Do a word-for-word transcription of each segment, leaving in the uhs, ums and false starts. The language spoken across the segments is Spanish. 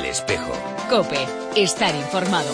Espejo. COPE. Estar informado.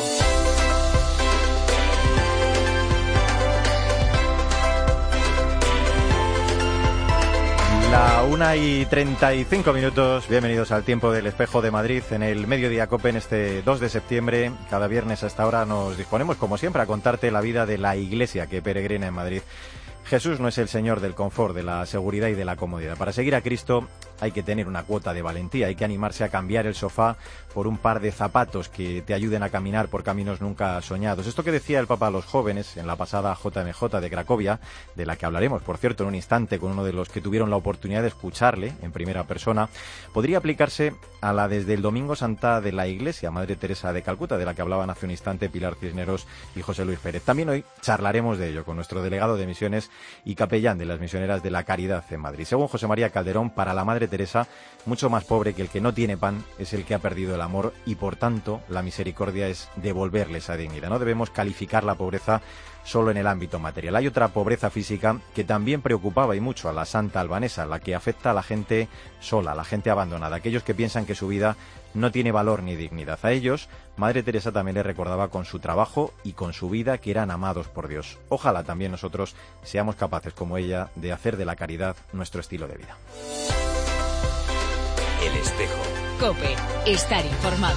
La una y treinta y cinco minutos, bienvenidos al Tiempo del Espejo de Madrid en el Mediodía COPE en este dos de septiembre. Cada viernes a esta hora nos disponemos, como siempre, a contarte la vida de la Iglesia que peregrina en Madrid. Jesús no es el Señor del confort, de la seguridad y de la comodidad. Para seguir a Cristo hay que tener una cuota de valentía, hay que animarse a cambiar el sofá por un par de zapatos que te ayuden a caminar por caminos nunca soñados. Esto que decía el Papa a los jóvenes en la pasada J M J de Cracovia, de la que hablaremos, por cierto, en un instante con uno de los que tuvieron la oportunidad de escucharle en primera persona, podría aplicarse a la desde el Domingo Santa de la Iglesia, Madre Teresa de Calcuta, de la que hablaban hace un instante Pilar Cisneros y José Luis Pérez. También hoy charlaremos de ello con nuestro delegado de misiones y capellán de las misioneras de la Caridad en Madrid. Según José María Calderón, para la Madre Teresa, mucho más pobre que el que no tiene pan es el que ha perdido el amor y, por tanto, la misericordia es devolverle esa dignidad. No debemos calificar la pobreza solo en el ámbito material. Hay otra pobreza física que también preocupaba y mucho a la santa albanesa, la que afecta a la gente sola, a la gente abandonada, aquellos que piensan que su vida no tiene valor ni dignidad. A ellos, Madre Teresa también les recordaba con su trabajo y con su vida que eran amados por Dios. Ojalá también nosotros seamos capaces, como ella, de hacer de la caridad nuestro estilo de vida. El Espejo. COPE. Estar informado.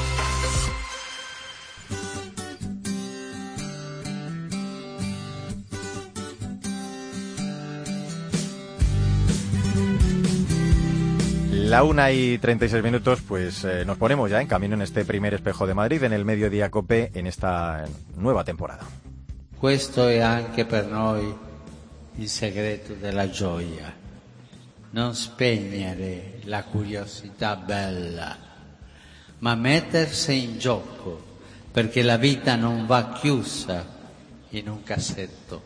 La una y treinta y seis minutos, pues eh, nos ponemos ya en camino en este primer Espejo de Madrid, en el Mediodía COPE, en esta nueva temporada. Questo è anche per noi il segreto della gioia. Non spegnere la curiosità bella, ma mettersi in gioco, perché la vita non va chiusa in un cassetto.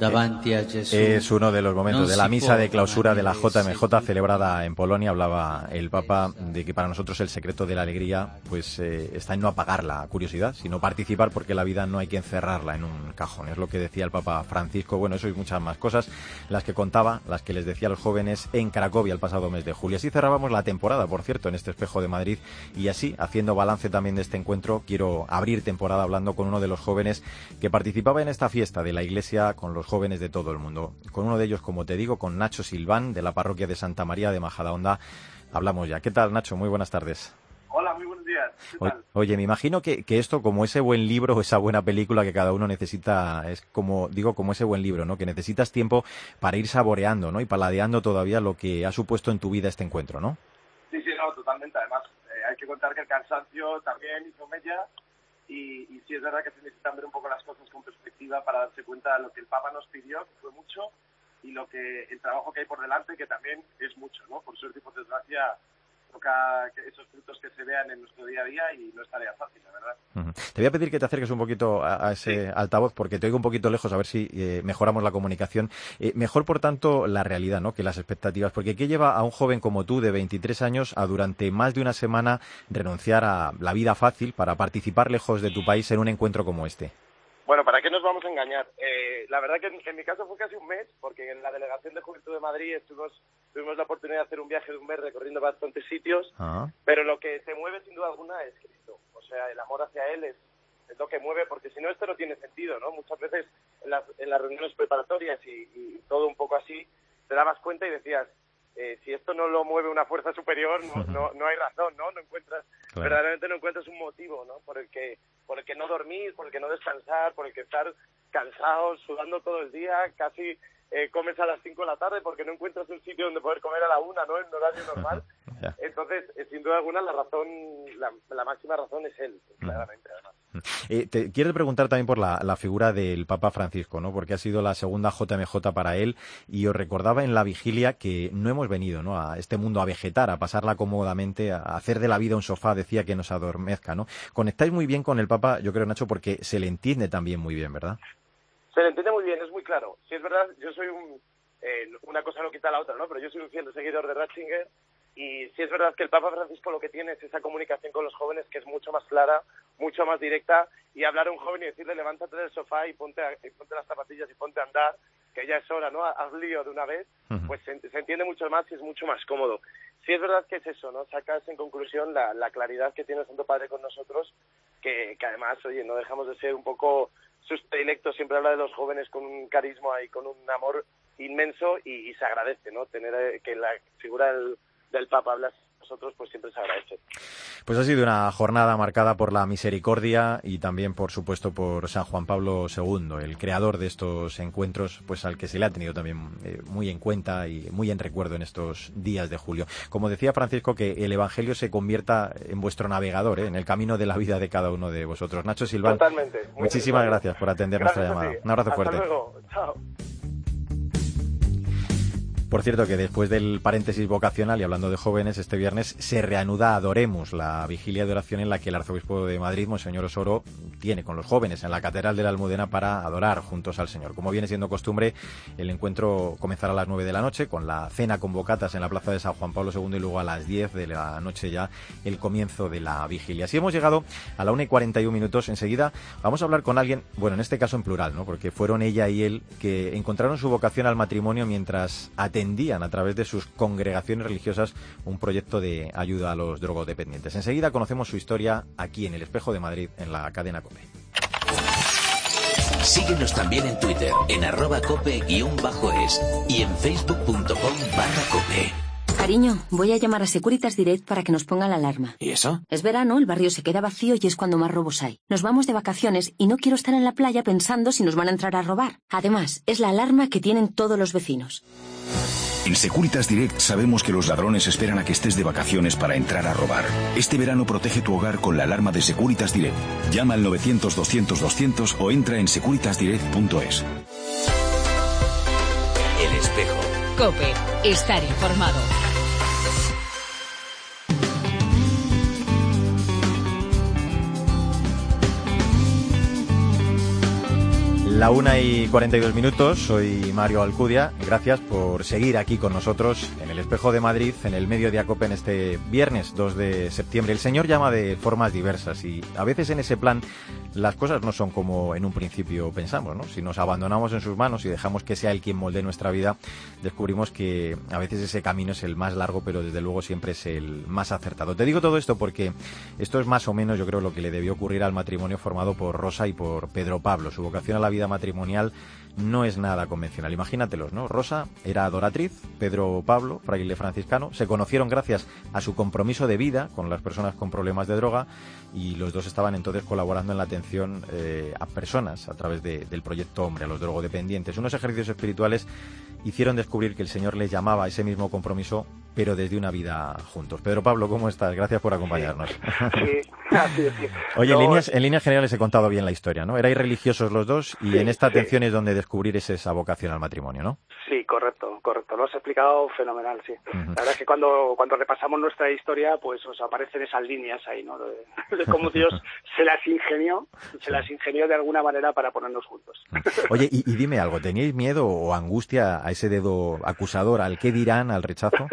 Es uno de los momentos de la misa de clausura de la J M J celebrada en Polonia. Hablaba el Papa de que para nosotros el secreto de la alegría pues eh, está en no apagar la curiosidad, sino participar, porque la vida no hay que encerrarla en un cajón. Es lo que decía el Papa Francisco. Bueno, eso y muchas más cosas, las que contaba, las que les decía a los jóvenes en Cracovia el pasado mes de julio. Así cerrábamos la temporada, por cierto, en este Espejo de Madrid, y así, haciendo balance también de este encuentro, quiero abrir temporada hablando con uno de los jóvenes que participaba en esta fiesta de la Iglesia con los jóvenes de todo el mundo. Con uno de ellos, como te digo, con Nacho Silván, de la parroquia de Santa María de Majadahonda, hablamos ya. ¿Qué tal, Nacho? Muy buenas tardes. Hola, muy buenos días. ¿Qué tal? O, oye, me imagino que, que esto, como ese buen libro o esa buena película que cada uno necesita, es como, digo, como ese buen libro, ¿no? Que necesitas tiempo para ir saboreando, ¿no? Y paladeando todavía lo que ha supuesto en tu vida este encuentro, ¿no? Sí, sí, no, totalmente. Además, eh, hay que contar que el cansancio también hizo mella. Y, y sí es verdad que se necesitan ver un poco las cosas con perspectiva para darse cuenta de lo que el Papa nos pidió, que fue mucho, y lo que el trabajo que hay por delante, que también es mucho, ¿no? Por suerte y por desgracia, toca que esos frutos que se vean en nuestro día a día, y no es tarea fácil, la verdad. Uh-huh. Te voy a pedir que te acerques un poquito a, a ese sí. altavoz, porque te oigo un poquito lejos, a ver si eh, mejoramos la comunicación. Eh, mejor, por tanto, la realidad, ¿no?, que las expectativas, porque ¿qué lleva a un joven como tú, de veintitrés años, a durante más de una semana renunciar a la vida fácil para participar lejos de tu país en un encuentro como este? Bueno, ¿para qué nos vamos a engañar? Eh, la verdad que en, en mi caso fue casi un mes, porque en la Delegación de Juventud de Madrid estuvimos, tuvimos la oportunidad de hacer un viaje de un mes recorriendo bastantes sitios, uh-huh. pero lo que te mueve sin duda alguna es Cristo. O sea, el amor hacia Él es, es lo que mueve, porque si no esto no tiene sentido, ¿no? Muchas veces en las, en las reuniones preparatorias y, y todo un poco así, te dabas cuenta y decías, eh, si esto no lo mueve una fuerza superior, no, no, no hay razón, ¿no? No encuentras, claro. verdaderamente no encuentras un motivo, ¿no? Por el que, por el que no dormir, por el que no descansar, por el que estar cansados, sudando todo el día, casi eh, comes a las cinco de la tarde porque no encuentras un sitio donde poder comer a la una, ¿no? En horario normal. Yeah. Entonces, eh, sin duda alguna, la razón, la, la máxima razón es él, claramente, además. Eh, te quiero preguntar también por la, la figura del Papa Francisco, ¿no? Porque ha sido la segunda J M J para él, y os recordaba en la vigilia que no hemos venido, ¿no?, a este mundo a vegetar, a pasarla cómodamente, a hacer de la vida un sofá, decía, que nos adormezca, ¿no? Conectáis muy bien con el Papa, yo creo, Nacho, porque se le entiende también muy bien, ¿verdad? Se le entiende muy bien, es muy claro. Si es verdad, yo soy un... Eh, una cosa no quita la otra, ¿no? Pero yo soy un fiel seguidor de Ratzinger, y sí es verdad que el Papa Francisco lo que tiene es esa comunicación con los jóvenes que es mucho más clara, mucho más directa, y hablar a un joven y decirle levántate del sofá y ponte, a, y ponte las zapatillas y ponte a andar, que ya es hora, ¿no? Haz lío de una vez, uh-huh. pues se, se entiende mucho más y es mucho más cómodo. Sí es verdad que es eso, ¿no? Sacas en conclusión la, la claridad que tiene el Santo Padre con nosotros, que, que además, oye, no dejamos de ser un poco sus predilectos, siempre habla de los jóvenes con un carisma y con un amor inmenso y, y se agradece, ¿no? Tener eh, que la figura del, del Papa habla nosotros, pues siempre se agradece. Pues ha sido una jornada marcada por la misericordia y también, por supuesto, por San Juan Pablo segundo, el creador de estos encuentros, pues al que se le ha tenido también eh, muy en cuenta y muy en recuerdo en estos días de julio. Como decía Francisco, que el Evangelio se convierta en vuestro navegador, ¿eh? en el camino de la vida de cada uno de vosotros. Nacho Silván, totalmente. Muchísimas bien. gracias por atender Gracias nuestra llamada. Un abrazo Hasta fuerte. Luego. Chao. Por cierto, que después del paréntesis vocacional y hablando de jóvenes, este viernes se reanuda Adoremos, la vigilia de oración en la que el arzobispo de Madrid, Monseñor Osoro, tiene con los jóvenes en la Catedral de la Almudena para adorar juntos al Señor. Como viene siendo costumbre, el encuentro comenzará a las nueve de la noche con la cena con bocatas en la plaza de San Juan Pablo segundo y luego a las diez de la noche ya el comienzo de la vigilia. Así hemos llegado a la una y cuarenta y un minutos. Enseguida vamos a hablar con alguien, bueno, en este caso en plural, ¿no? Porque fueron ella y él que encontraron su vocación al matrimonio mientras atendían a través de sus congregaciones religiosas un proyecto de ayuda a los drogodependientes. Enseguida conocemos su historia aquí en El Espejo de Madrid, en la cadena COPE. Síguenos también en Twitter, en arroba cope guión bajo es y en facebook punto com barra cope. Cariño, voy a llamar a Securitas Direct para que nos ponga la alarma. ¿Y eso? Es verano, el barrio se queda vacío y es cuando más robos hay. Nos vamos de vacaciones y no quiero estar en la playa pensando si nos van a entrar a robar. Además, es la alarma que tienen todos los vecinos. En Securitas Direct sabemos que los ladrones esperan a que estés de vacaciones para entrar a robar. Este verano protege tu hogar con la alarma de Securitas Direct. Llama al novecientos doscientos doscientos o entra en securitas direct punto es. El Espejo. COPE. Estar informado. La una y cuarenta y dos minutos, soy Mario Alcudia. Gracias por seguir aquí con nosotros en El Espejo de Madrid, en el Mediodía COPE, en este viernes dos de septiembre. El Señor llama de formas diversas y a veces en ese plan las cosas no son como en un principio pensamos, ¿no? Si nos abandonamos en sus manos y dejamos que sea Él quien moldee nuestra vida, descubrimos que a veces ese camino es el más largo, pero desde luego siempre es el más acertado. Te digo todo esto porque esto es más o menos, yo creo, lo que le debió ocurrir al matrimonio formado por Rosa y por Pedro Pablo. Su vocación a la vida matrimonial no es nada convencional. Imagínatelos, ¿no? Rosa era adoratriz, Pedro Pablo, fraile franciscano, se conocieron gracias a su compromiso de vida con las personas con problemas de droga y los dos estaban entonces colaborando en la atención eh, a personas a través de, del proyecto Hombre, a los drogodependientes. Unos ejercicios espirituales hicieron descubrir que el Señor les llamaba a ese mismo compromiso, pero desde una vida juntos. Pedro Pablo, ¿cómo estás? Gracias por acompañarnos. Sí, así es. Sí. Oye, no, en, líneas, en líneas generales he contado bien la historia, ¿no? Erais religiosos los dos y sí, en esta atención sí. es donde descubrir esa vocación al matrimonio, ¿no? Sí, correcto, correcto. Lo has explicado fenomenal, sí. Uh-huh. La verdad es que cuando, cuando repasamos nuestra historia, pues os aparecen esas líneas ahí, ¿no? De, de cómo Dios se las ingenió, se las ingenió de alguna manera para ponernos juntos. Oye, y, y dime algo, ¿teníais miedo o angustia a ese dedo acusador, al qué dirán, al rechazo?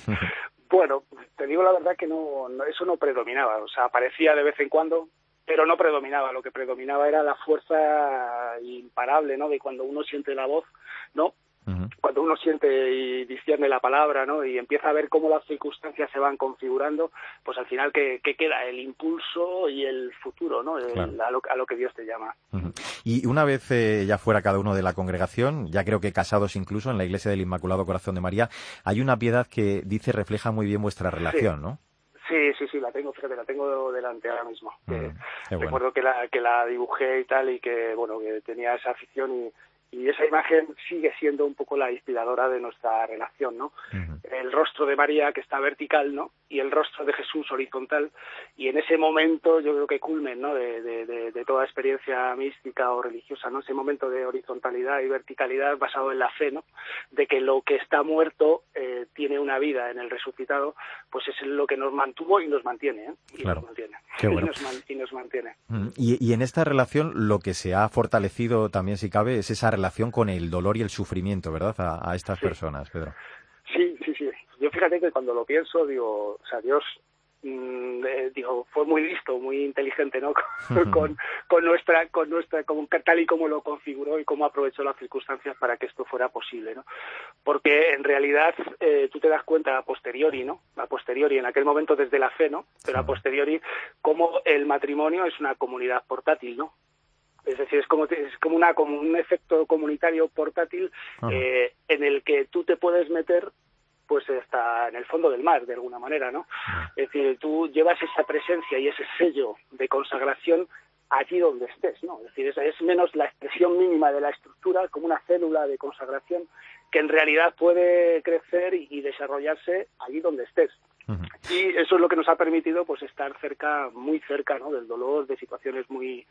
Bueno, te digo la verdad que no, no, eso no predominaba, o sea, aparecía de vez en cuando, pero no predominaba. Lo que predominaba era la fuerza imparable, ¿no? De cuando uno siente la voz, ¿no? Uh-huh. Cuando uno siente y discierne la palabra, ¿no? Y empieza a ver cómo las circunstancias se van configurando, pues al final que, que queda el impulso y el futuro, ¿no? El, claro. a, lo, a lo que Dios te llama. Uh-huh. Y una vez eh, ya fuera cada uno de la congregación, ya creo que casados incluso en la Iglesia del Inmaculado Corazón de María, hay una piedad que dice refleja muy bien vuestra relación, sí. ¿no? Sí, sí, sí, la tengo, fíjate, la tengo delante ahora mismo. Mm, que, bueno. Recuerdo que la, que la dibujé y tal, y que, bueno, que tenía esa afición y, y esa imagen sigue siendo un poco la inspiradora de nuestra relación, ¿no? Uh-huh. El rostro de María que está vertical, ¿no? Y el rostro de Jesús horizontal, y en ese momento yo creo que culmen, ¿no? De, de, de, de toda experiencia mística o religiosa, ¿no? Ese momento de horizontalidad y verticalidad basado en la fe, ¿no? De que lo que está muerto eh, tiene una vida en el resucitado, pues es lo que nos mantuvo y nos mantiene, ¿eh? Y claro. nos mantiene. Qué bueno. y, nos man, y nos mantiene. Y, y en esta relación lo que se ha fortalecido también, si cabe, es esa relación con el dolor y el sufrimiento, ¿verdad? A, a estas sí. personas, Pedro. Sí, sí, sí. Yo fíjate que cuando lo pienso, digo, o sea, Dios mm, eh, digo, fue muy listo, muy inteligente, ¿no? Con, con, con nuestra, con nuestra, con, tal y como lo configuró y cómo aprovechó las circunstancias para que esto fuera posible, ¿no? Porque en realidad eh, tú te das cuenta a posteriori, ¿no? A posteriori, en aquel momento desde la fe, ¿no? Pero a posteriori, cómo el matrimonio es una comunidad portátil, ¿no? Es decir, es como, es como, una, como un efecto comunitario portátil eh, en el que tú te puedes meter pues hasta en el fondo del mar, de alguna manera, ¿no? Es decir, tú llevas esa presencia y ese sello de consagración allí donde estés, ¿no? Es decir, es, es menos la expresión mínima de la estructura, como una célula de consagración que en realidad puede crecer y, y desarrollarse allí donde estés. Uh-huh. Y eso es lo que nos ha permitido pues estar cerca, muy cerca, ¿no? Del dolor, de situaciones muy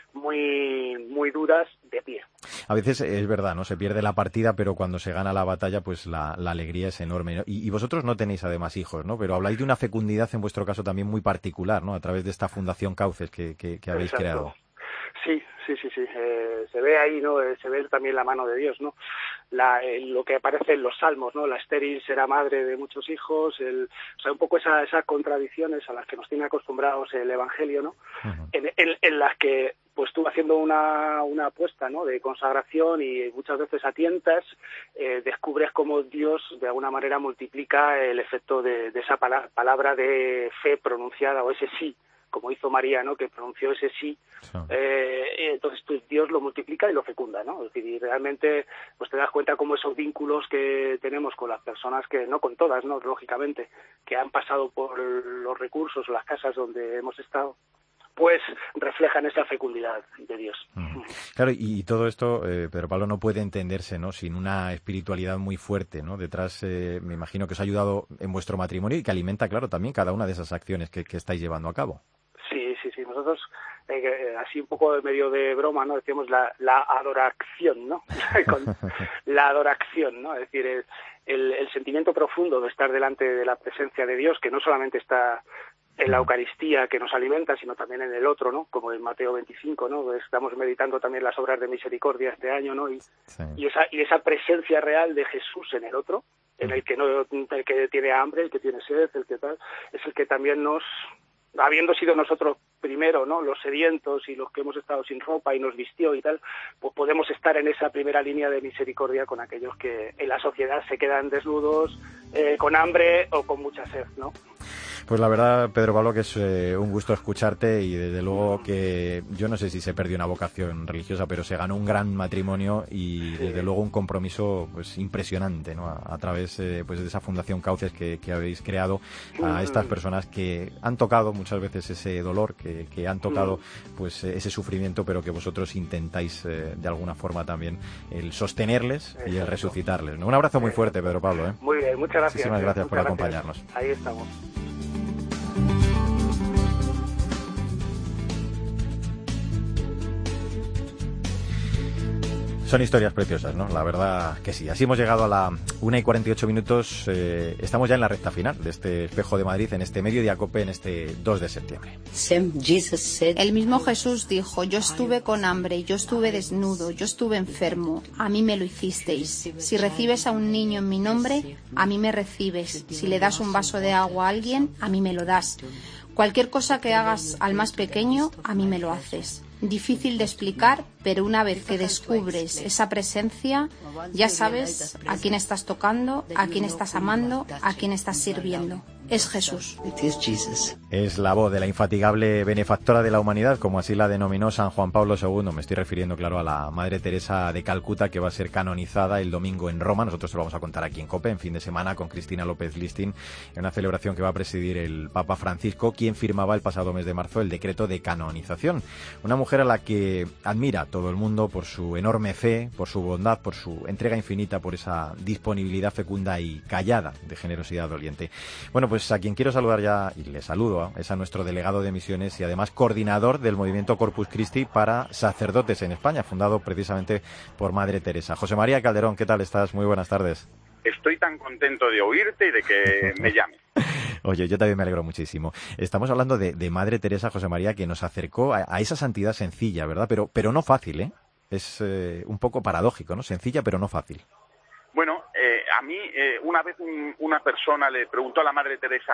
muy muy duras de pie. A veces es verdad, ¿no? Se pierde la partida, pero cuando se gana la batalla, pues la, la alegría es enorme, ¿no? Y, y vosotros no tenéis además hijos, ¿no? Pero habláis de una fecundidad en vuestro caso también muy particular, ¿no? A través de esta Fundación Cauces que, que, que habéis Exacto. creado. Sí, sí, sí, sí. Eh, se ve ahí, ¿no? Eh, se ve también la mano de Dios, ¿no? La, eh, lo que aparece en los salmos, ¿no? La estéril será madre de muchos hijos, el, o sea, un poco esa, esas contradicciones a las que nos tiene acostumbrados el Evangelio, ¿no? Uh-huh. En, en, en las que, pues tú haciendo una, una apuesta, ¿no? De consagración y muchas veces a tientas, eh, descubres cómo Dios de alguna manera multiplica el efecto de, de esa palabra, palabra de fe pronunciada o ese sí, como hizo María, ¿no? Que pronunció ese sí, sí. Eh, entonces pues, Dios lo multiplica y lo fecunda, ¿no? Es decir, y realmente pues te das cuenta cómo esos vínculos que tenemos con las personas, que no con todas, ¿no? Lógicamente, que han pasado por los recursos, las casas donde hemos estado, pues reflejan esa fecundidad de Dios. Uh-huh. Claro, y, y todo esto, eh, Pedro Pablo, no puede entenderse, ¿no? Sin una espiritualidad muy fuerte, ¿no? Detrás, eh, me imagino que os ha ayudado en vuestro matrimonio y que alimenta, claro, también cada una de esas acciones que, que estáis llevando a cabo. Sí, sí, sí. Nosotros, eh, así un poco de medio de broma, ¿no? Decíamos la, la adoración, ¿no? Con la adoración, ¿no? Es decir, el, el, el sentimiento profundo de estar delante de la presencia de Dios, que no solamente está en la Eucaristía que nos alimenta, sino también en el otro, ¿no? Como en Mateo veinticinco, ¿no? Estamos meditando también las obras de misericordia este año, ¿no? Y, sí. y esa y esa presencia real de Jesús en el otro, en el que no, el que tiene hambre, el que tiene sed, el que tal, es el que también nos, habiendo sido nosotros primero, ¿no? Los sedientos y los que hemos estado sin ropa y nos vistió y tal, pues podemos estar en esa primera línea de misericordia con aquellos que en la sociedad se quedan desnudos, eh, con hambre o con mucha sed, ¿no? Pues la verdad, Pedro Pablo, que es eh, un gusto escucharte y desde luego que yo no sé si se perdió una vocación religiosa, pero se ganó un gran matrimonio y desde luego un compromiso pues impresionante, ¿no? A, a través eh, pues de esa Fundación Cauces que, que habéis creado a estas personas que han tocado muchas veces ese dolor, que, que han tocado pues ese sufrimiento, pero que vosotros intentáis eh, de alguna forma también el sostenerles y el resucitarles, ¿no? Un abrazo muy fuerte, Pedro Pablo, ¿eh? Muy bien, muchas gracias. Muchísimas gracias muchas por gracias. acompañarnos. Ahí estamos. Son historias preciosas, ¿no? La verdad que sí. Así hemos llegado a la una y cuarenta y ocho minutos. Eh, estamos ya en la recta final de este Espejo de Madrid, en este Mediodía Cope, en este dos de septiembre. El mismo Jesús dijo: yo estuve con hambre, yo estuve desnudo, yo estuve enfermo, a mí me lo hicisteis. Si recibes a un niño en mi nombre, a mí me recibes. Si le das un vaso de agua a alguien, a mí me lo das. Cualquier cosa que hagas al más pequeño, a mí me lo haces. Difícil de explicar, pero una vez que descubres esa presencia, ya sabes a quién estás tocando, a quién estás amando, a quién estás sirviendo. Es Jesús. Es la voz de la infatigable benefactora de la humanidad, como así la denominó San Juan Pablo segundo. Me estoy refiriendo, claro, a la Madre Teresa de Calcuta, que va a ser canonizada el domingo en Roma. Nosotros se lo vamos a contar aquí en COPE, en fin de semana, con Cristina López Listín, en una celebración que va a presidir el Papa Francisco, quien firmaba el pasado mes de marzo el decreto de canonización. Una mujer a la que admira todo el mundo por su enorme fe, por su bondad, por su entrega infinita, por esa disponibilidad fecunda y callada de generosidad doliente. Bueno, pues a quien quiero saludar ya, y le saludo, es a nuestro delegado de misiones y además coordinador del movimiento Corpus Christi para sacerdotes en España, fundado precisamente por Madre Teresa. José María Calderón, ¿qué tal estás? Muy buenas tardes. Estoy tan contento de oírte y de que me llames. Oye, yo también me alegro muchísimo. Estamos hablando de, de Madre Teresa, José María, que nos acercó a, a esa santidad sencilla, ¿verdad? Pero, pero no fácil, ¿eh? Es eh, un poco paradójico, ¿no? Sencilla, pero no fácil. Bueno, eh, a mí eh, una vez un, una persona le preguntó a la Madre Teresa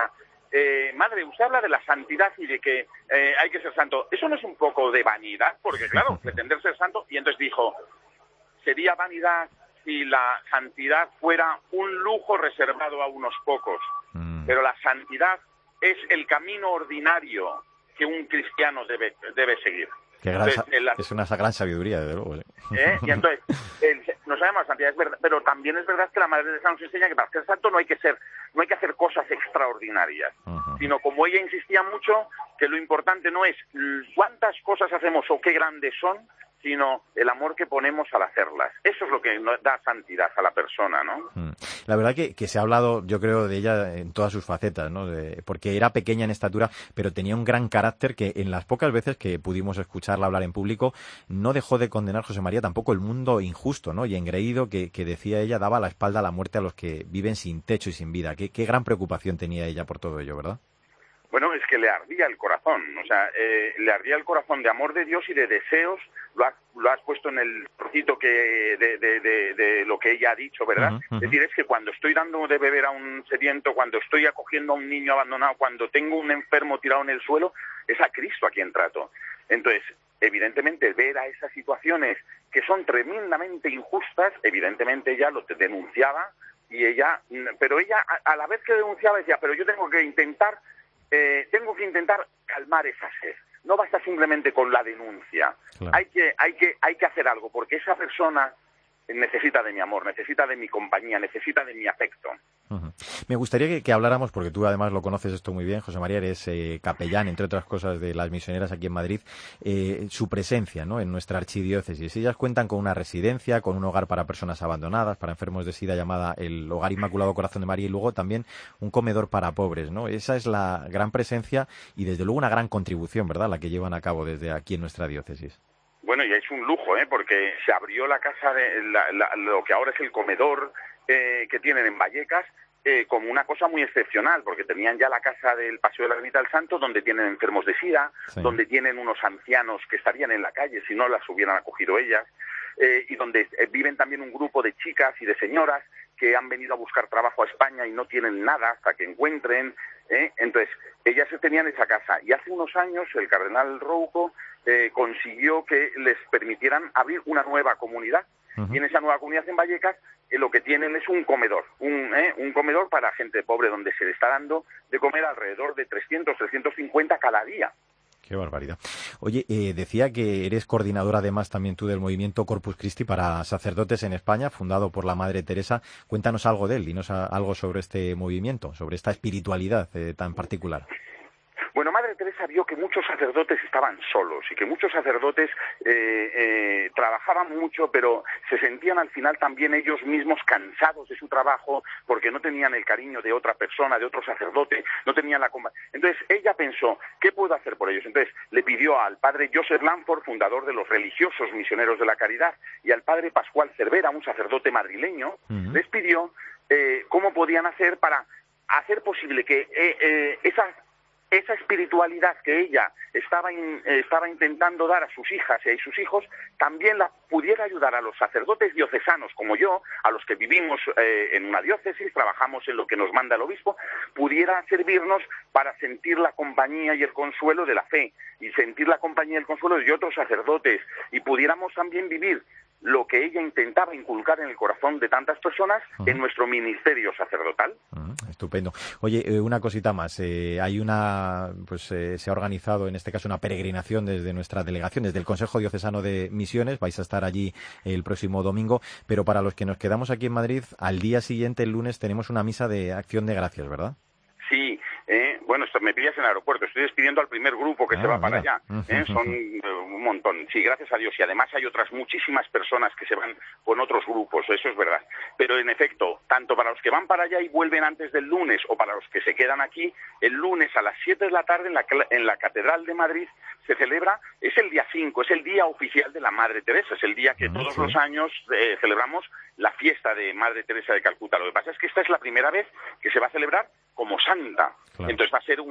eh, madre, usted habla de la santidad y de que eh, hay que ser santo. ¿Eso no es un poco de vanidad? Porque claro, pretender ser santo, y entonces dijo, sería vanidad si la santidad fuera un lujo reservado a unos pocos, mm. pero la santidad es el camino ordinario que un cristiano debe, debe seguir. Qué gran entonces, el, es una gran sabiduría, desde luego. ¿eh? ¿Eh? Y entonces, el, no sabemos la santidad, es verdad, pero también es verdad que la Madre Teresa nos enseña que para ser santo no hay que ser, no hay que hacer cosas extraordinarias, uh-huh. sino como ella insistía mucho, que lo importante no es cuántas cosas hacemos o qué grandes son, sino el amor que ponemos al hacerlas. Eso es lo que da santidad a la persona, ¿no? La verdad que, que se ha hablado, yo creo, de ella en todas sus facetas, ¿no? De, porque era pequeña en estatura, pero tenía un gran carácter que en las pocas veces que pudimos escucharla hablar en público, no dejó de condenar, José María, tampoco el mundo injusto, ¿no? Y engreído que, que decía ella, daba la espalda a la muerte a los que viven sin techo y sin vida. Qué, qué gran preocupación tenía ella por todo ello, ¿verdad? Bueno, es que le ardía el corazón, o sea, eh, le ardía el corazón de amor de Dios y de deseos, lo has, lo has puesto en el trocito que de, de, de, de lo que ella ha dicho, ¿verdad? Uh-huh, uh-huh. Es decir, es que cuando estoy dando de beber a un sediento, cuando estoy acogiendo a un niño abandonado, cuando tengo un enfermo tirado en el suelo, es a Cristo a quien trato. Entonces, evidentemente, ver a esas situaciones que son tremendamente injustas, evidentemente ella lo denunciaba, y ella, pero ella a, a la vez que denunciaba decía, pero yo tengo que intentar Eh, tengo que intentar calmar esa sed. No basta simplemente con la denuncia. Claro. Hay que, hay que, hay que hacer algo, porque esa persona necesita de mi amor, necesita de mi compañía, necesita de mi afecto. Uh-huh. Me gustaría que, que habláramos, porque tú además lo conoces esto muy bien, José María, eres eh, capellán, entre otras cosas, de las misioneras aquí en Madrid, eh, su presencia, ¿no?, en nuestra archidiócesis. Ellas cuentan con una residencia, con un hogar para personas abandonadas, para enfermos de SIDA, llamada el Hogar Inmaculado Corazón de María, y luego también un comedor para pobres, ¿no? Esa es la gran presencia y desde luego una gran contribución, ¿verdad?, la que llevan a cabo desde aquí en nuestra diócesis. Bueno, y es un lujo, ¿eh? Porque se abrió la casa, de la, la, lo que ahora es el comedor eh, que tienen en Vallecas, eh, como una cosa muy excepcional, porque tenían ya la casa del Paseo de la Ermita del Santo, donde tienen enfermos de SIDA, sí. donde tienen unos ancianos que estarían en la calle si no las hubieran acogido ellas, eh, y donde eh, viven también un grupo de chicas y de señoras que han venido a buscar trabajo a España y no tienen nada hasta que encuentren, ¿eh? Entonces, ellas tenían esa casa, y hace unos años el cardenal Rouco eh, consiguió que les permitieran abrir una nueva comunidad, uh-huh. y en esa nueva comunidad en Vallecas eh, lo que tienen es un comedor, un, eh, un comedor para gente pobre, donde se le está dando de comer alrededor de trescientos, trescientos cincuenta cada día. Qué barbaridad. Oye, eh, decía que eres coordinadora además también tú del movimiento Corpus Christi para sacerdotes en España, fundado por la Madre Teresa. Cuéntanos algo de él, dinos algo sobre este movimiento, sobre esta espiritualidad eh, tan particular. Bueno, Madre Teresa vio que muchos sacerdotes estaban solos y que muchos sacerdotes eh, eh, trabajaban mucho, pero se sentían al final también ellos mismos cansados de su trabajo porque no tenían el cariño de otra persona, de otro sacerdote, no tenían la... Entonces ella pensó, ¿qué puedo hacer por ellos? Entonces le pidió al padre Joseph Lanford, fundador de los Religiosos Misioneros de la Caridad, y al padre Pascual Cervera, un sacerdote madrileño, uh-huh. les pidió eh, cómo podían hacer para hacer posible que eh, eh, esas... esa espiritualidad que ella estaba, in, eh, estaba intentando dar a sus hijas y a sus hijos, también la pudiera ayudar a los sacerdotes diocesanos como yo, a los que vivimos eh, en una diócesis, trabajamos en lo que nos manda el obispo, pudiera servirnos para sentir la compañía y el consuelo de la fe, y sentir la compañía y el consuelo de otros sacerdotes, y pudiéramos también vivir lo que ella intentaba inculcar en el corazón de tantas personas uh-huh. en nuestro ministerio sacerdotal. Uh-huh. Estupendo. Oye, eh, una cosita más. Eh, hay una, pues eh, se ha organizado en este caso una peregrinación desde nuestra delegación, desde el Consejo Diocesano de Misiones. Vais a estar allí el próximo domingo, pero para los que nos quedamos aquí en Madrid, al día siguiente, el lunes, tenemos una misa de Acción de Gracias, ¿verdad? Sí. Eh, bueno, esto me pillas en el aeropuerto, estoy despidiendo al primer grupo que ah, se va para mira. allá, ¿eh? Son uh, un montón, sí, gracias a Dios, y además hay otras muchísimas personas que se van con otros grupos, eso es verdad, pero en efecto, tanto para los que van para allá y vuelven antes del lunes, o para los que se quedan aquí, el lunes a las siete de la tarde en la, en la Catedral de Madrid se celebra, es el día cinco, es el día oficial de la Madre Teresa, es el día que uh, todos sí. los años eh, celebramos la fiesta de Madre Teresa de Calcuta. Lo que pasa es que esta es la primera vez que se va a celebrar como santa. Claro. Entonces va a ser una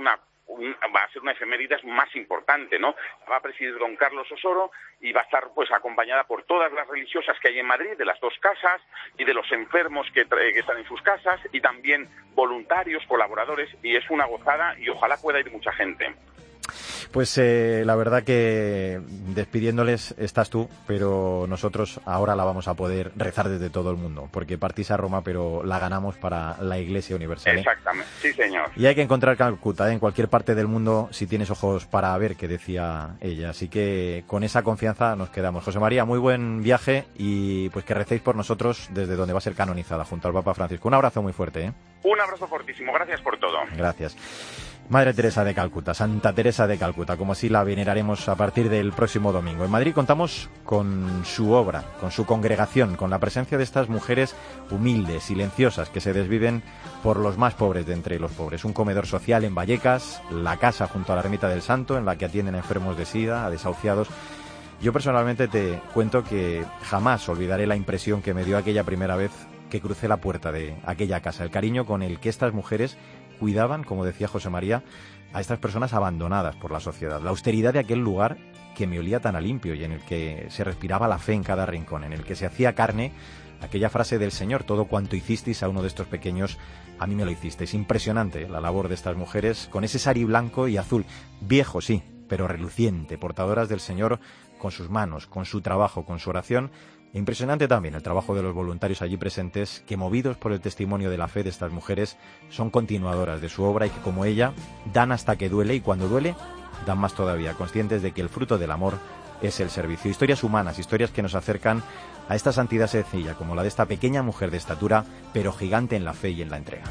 un, va a ser una efemérides más importante, ¿no? Va a presidir don Carlos Osoro y va a estar pues acompañada por todas las religiosas que hay en Madrid, de las dos casas, y de los enfermos que, que están en sus casas, y también voluntarios, colaboradores, y es una gozada y ojalá pueda ir mucha gente. Pues eh, la verdad que despidiéndoles estás tú, pero nosotros ahora la vamos a poder rezar desde todo el mundo, porque partís a Roma, pero la ganamos para la Iglesia Universal, ¿eh? Exactamente, sí señor. Y hay que encontrar Calcuta, ¿eh? En cualquier parte del mundo, si tienes ojos para ver, que decía ella. Así que con esa confianza nos quedamos. José María, muy buen viaje y pues que recéis por nosotros desde donde va a ser canonizada, junto al Papa Francisco. Un abrazo muy fuerte, ¿eh? Un abrazo fortísimo, gracias por todo. Gracias. Madre Teresa de Calcuta, Santa Teresa de Calcuta, como así la veneraremos a partir del próximo domingo. En Madrid contamos con su obra, con su congregación, con la presencia de estas mujeres humildes, silenciosas, que se desviven por los más pobres de entre los pobres. Un comedor social en Vallecas, la casa junto a la Ermita del Santo, en la que atienden a enfermos de sida, a desahuciados. Yo personalmente te cuento que jamás olvidaré la impresión que me dio aquella primera vez que crucé la puerta de aquella casa, el cariño con el que estas mujeres cuidaban, como decía José María, a estas personas abandonadas por la sociedad. La austeridad de aquel lugar que me olía tan a limpio y en el que se respiraba la fe en cada rincón, en el que se hacía carne aquella frase del Señor: todo cuanto hicisteis a uno de estos pequeños, a mí me lo hicisteis. Impresionante, ¿eh?, la labor de estas mujeres con ese sari blanco y azul, viejo sí, pero reluciente, portadoras del Señor con sus manos, con su trabajo, con su oración. E impresionante también el trabajo de los voluntarios allí presentes, que movidos por el testimonio de la fe de estas mujeres son continuadoras de su obra y que, como ella, dan hasta que duele, y cuando duele dan más todavía, conscientes de que el fruto del amor es el servicio. Historias humanas, historias que nos acercan a esta santidad sencilla, como la de esta pequeña mujer de estatura, pero gigante en la fe y en la entrega.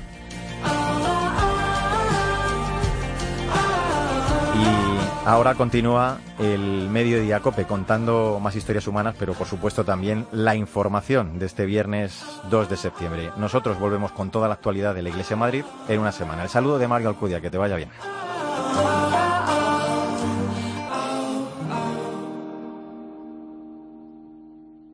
Y ahora continúa el Mediodía COPE contando más historias humanas, pero por supuesto también la información de este viernes dos de septiembre. Nosotros volvemos con toda la actualidad de la Iglesia de Madrid en una semana. El saludo de Mario Alcudia, que te vaya bien.